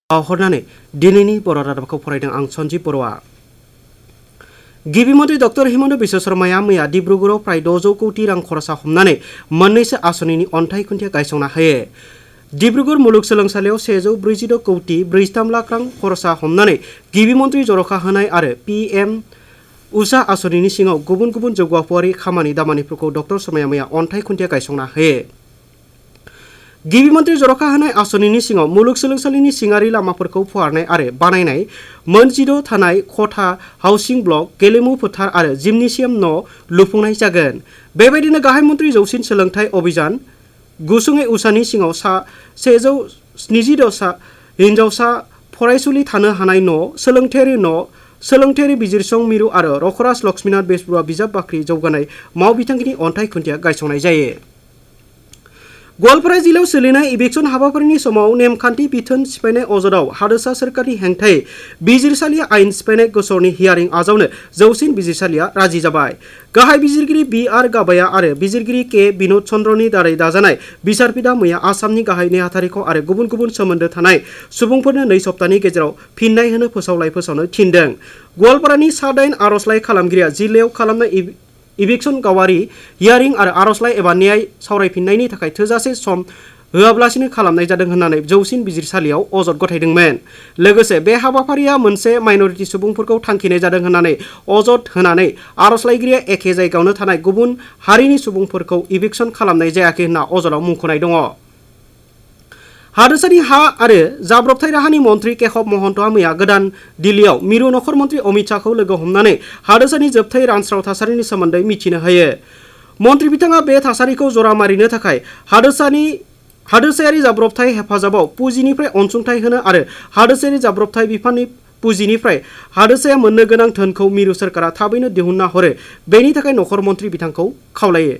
हरनानै दिनैनि बर' रादाबखौ फरायदों आं सन्जीब बर'आ। गिबि मन्त्रि डक्टर हिमन्त बिश्व शर्माया मैया डिब्रुगड़आव प्राय 600 कौटि रां खरसा हमनानै मोन्नैसो आसनिनि अन्थाइ खुन्थिया गायसंना होयो। डिब्रुगड़ मुलुगसोलोंसालियाव 146 कौटि 43 लाख रां खरसा हमनानै गिबि मन्त्रि जर'खा होनाय आरो PM उषा आसनिनि सिङाव गुबुन गुबुन जौगाफुआरि खामानि दामानिफोरखौ डक्टर शर्माया मैया अन्थाइ खुन्थिया गायसंना होयो। गिबि मन्त्रि जर'खा होनाय आसनिनि सिङाव मुलुगसोलोंसालिनि सिङारि लामाफोरखौ फुवारनाय आरो बानायनाय, मोन 16 थानाय खथा, हाउसिं ब्लक, गेलेमु फोथार आरो जिमनेसियाम न' लुफुंनाय जागोन। बेबायदिनो गाहाय मन्त्रि जौसिन सोलोंथाइ अभियान गुसुङै उषानि सिङाव 176 हिन्जावसा फरायसुलि थानो हानाय न', सोलोंथायारि न', सोलोंथायारि बिजिरसं मिरु आरो रखराज लक्ष्मीनाथ बेसबरुवा बिजाब बाख्रि जौगानाय मावबिथांखिनि अन्थाइ खुन्थिया गायसंनाय जायो। गवालपारा जिल्लायाव सोलिनाय इभिक्सन हाबाफारिनि समाव नेमखान्थि बिथोन सिफायनाय अजदआव हादोरसा सोरखारनि हेंथायै बिजिरसालिया आयेन सिफायनाय गसरनि हियारिं आजावनो जौसिन बिजिरसालिया राजि जाबाय। गाहाय बिजिरगिरि BR गाबाया आरो बिजिरगिरि K बिनोद चन्द्रनि दारै दाजानाय बिसारपीठआ मैया आसामनि गाहाय नेहाथारिखौ आरो गुबुन गुबुन सोमोन्दो थानाय सुबुंफोरनो 2 सप्तानि गेजेराव फिननाय होनो फोसावनो थिनदों। गवालपारानि सा-8 आर'जलाइ खालामगिरिया जिल्लायाव खालामनाय इभिक्सन गावारि हियारिं आरो आर'जलाइ एबा न्याय सावरायफिननायनि थाखाय थोजासे सम होआब्लासिनो खालामनाय जादों होननानै जौसिन बिजिरसालियाव अजद गथायदोंमोन। लोगोसे बे हाबाफारिया मोनसे माइनरिटि सुबुंफोरखौ थांखिनाय जादों होननानै अजद होनानै आर'जलाइगिरिया एखे जायगायावनो थानाय गुबुन हारिनि सुबुंफोरखौ इभिक्सन खालामनाय जायाखै होनना अजदआव मुंख'नाय दङ। हादोरसानि हा आरो जाब्रबथाय राहानि मन्त्रि केशब महन्तआ मैया गोदान दिल्लीयाव मिरु नखर मन्त्रि अमित शाहखौ लोगो हमनानै हादोरसानि जोबथाय रानस्राव थासारिनि सोमोन्दै मिथिनो होयो। मन्त्रि बिथाङा बे थासारिखौ जरा मारिनो थाखाय हादोरसायारि जाब्रबथाय हेफाजाबाव पुजिनिफ्राय अनसुंथाइ होनो आरो हादोरसायारि जाब्रबथाय बिफाननि पुजिनिफ्राय हादोरसाया मोननो गोनां धोनखौ मिरु सोरखारा थाबैनो दिहुनना हरो बेनि थाखाय नखर मन्त्रि बिथांखौ खावलायो।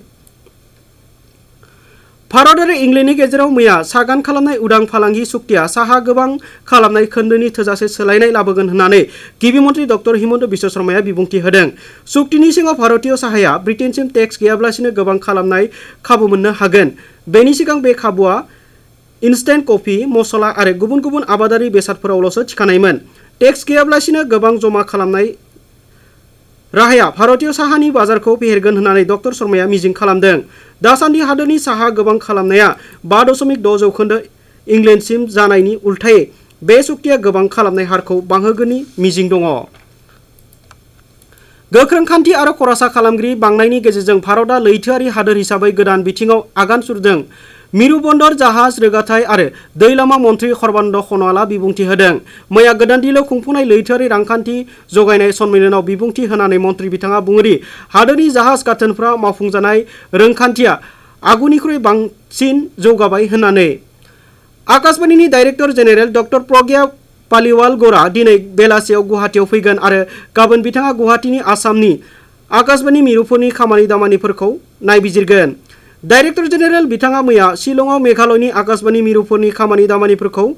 भारत आरो इंलेन्डनि गेजेराव मैया सागान खालामनाय उदां फालांगि सुक्तिया साहा गोबां खालामनाय खोन्दोनि थोजासे सोलायनाय लाबोगोन होननानै गिबि मन्त्रि डक्टर हिमन्त बिश्व शर्माया बिबुंथि होदों। सुक्तिनि सिङाव भारतीय साहाया ब्रिटेनसिम टेक्स गैयाब्लासिनो गोबां खालामनाय खाबु मोननो हागोन। बेनि सिगां बे खाबुआ इन्स्टेन्ट कफि, मसला आरो गुबुन गुबुन आबादारि बेसादफोरावल'सो थिखानायमोन। टेक्स गैयाब्लासिनो गोबां जमा खालामनाय राहाया भारतीय साहानि बाजारखौ फेहेरगोन होननानै डक्टर शर्माया मिजिं खालामदों। दासान्दि हादोरनि साहा गोबां खालामनाया 5.6 जौखोन्दो इंलेन्डसिम जानायनि उल्थायै बे सुक्तिया गोबां खालामनाय हारखौ बांहोगोननि मिजिं दङ। गोख्रों खान्थि आरो खरसा खालामगिरि बांनायनि गेजेरजों भारतआ लैथोआरि हादोर हिसाबै गोदान बिथिङाव आगान सुरदों। मिरु बन्दर, जाहाज रोगाथाय आरो दै लामा मन्त्रि सर्बानन्द सन'वालआ बिबुंथि होदों। मैया गोदान दिल्लीयाव खुंफुंनाय लैथोआरि रांखान्थि जगायनाय सन्मेलनाव बिबुंथि होनानै मन्त्रि बिथाङा बुङोदि हादोरनि जाहाज गाथोनफोरा मावफुंजानाय रोंखान्थिया आगुनिख्रुइ बांसिन जौगाबाय होननानै। आकाशबाणीनि director general doctor Pragya Paliwal Gowda दिनै बेलासियाव गुवाहाटीआव फैगोन आरो गाबोन बिथाङा गुवाहाटीनि आसामनि आकाशबाणी मिरुफोरनि खामानि दामानिफोरखौ नायबिजिरगोन। डाइरेक्टर जेनेरेल बिथाङा मैया शिलंआव मेघालयनि आकाशबाणी मिरुफोरनि खामानि दामानिफोरखौ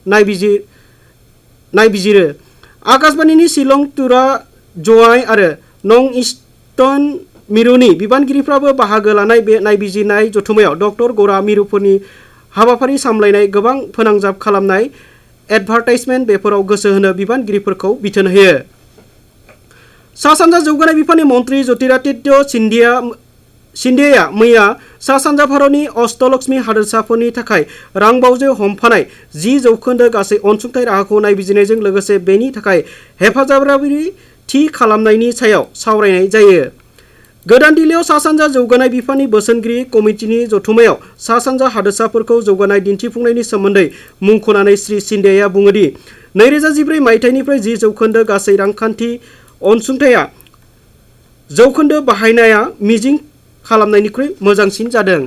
नायबिजिरो। आकाशबाणीनि शिलं, तुरा, ज'वाई आरो नर्थ इस्टार्न मिरुनि बिबानगिरिफ्राबो बाहागो लानाय बे नायबिजिरनाय जथुमायाव डक्टर गौड़ा मिरुफोरनि हाबाफारि सामलायनाय, गोबां फोनांजाब खालामनाय, एडभार्टाइजमेन्ट बेफोराव गोसो होनो बिबानगिरिफोरखौ बिथोन होयो। सा-सानजा जौगानाय बिफाननि मन्त्रि ज्योतिरादित्य सिन्धियाया मैया सा-सानजा भारतनि अष्टलक्ष्मी हादोरसाफोरनि थाखाय रांबावजो हमफानाय 10 जौखोन्दो गासै अनसुंथाइ राहाखौ नायबिजिरनायजों लोगोसे बेनि थाखाय हेफाजाबारि थि खालामनायनि सायाव सावरायनाय जायो। गोदान दिल्लीयाव सा-सानजा जौगानाय बिफाननि बोसोनगिरि कमिटिनि जथुमायाव सा-सानजा हादोरसाफोरखौ जौगानाय दिन्थिफुंनायनि सोमोन्दै मुंख'नानै श्री सिन्धियाया बुङोदि 2014 मायथाइनिफ्राय 10 जौखोन्दो गासै रांखान्थि अनसुंथाइया जौखोन्दो बाहायनाया मिजिं खालामनायनिख्रुइ मोजांसिन जादों।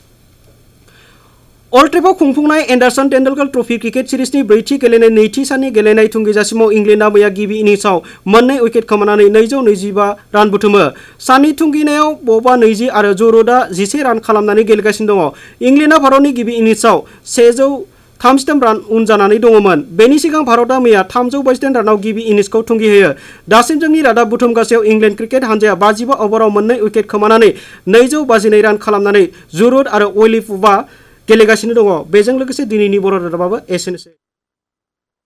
अल्ड ट्रेफर्डआव खुंफुंनाय एन्डारसन टेन्डुलकार ट्रफी क्रिकेट सिरिजनि 4थि गेलेनाय नैथि साननि गेलेनाय थुंगेजासिमाव इंलेन्डआ मैया गिबि इनिंसआव 2 उइकेट खोमानानै 225 रान बुथुमो। साननि थुंगेनायाव बबआ 20 आरो जो रुटआ 11 रान खालामनानै गेलेगासिनो दङ। इंलेन्डआ भारतनि गिबि इनिंसआव 133 रान उन जानानै दङमोन। बेनि सिगां भारतआ मैया 328 रानाव गिबि इनिंसखौ थुंगिहोयो। दासिम जोंनि रादाब बुथुमगासेयाव इंलेन्ड क्रिकेट हानजाया 55 अभाराव 2 उइकेट खोमानानै 222 रान खालामनानै जो रुट आरो अली प'पआ गेलेगासिनो दङ। बेजों लोगोसे दिनैनि बर' रादाबाबो एसेनोसै।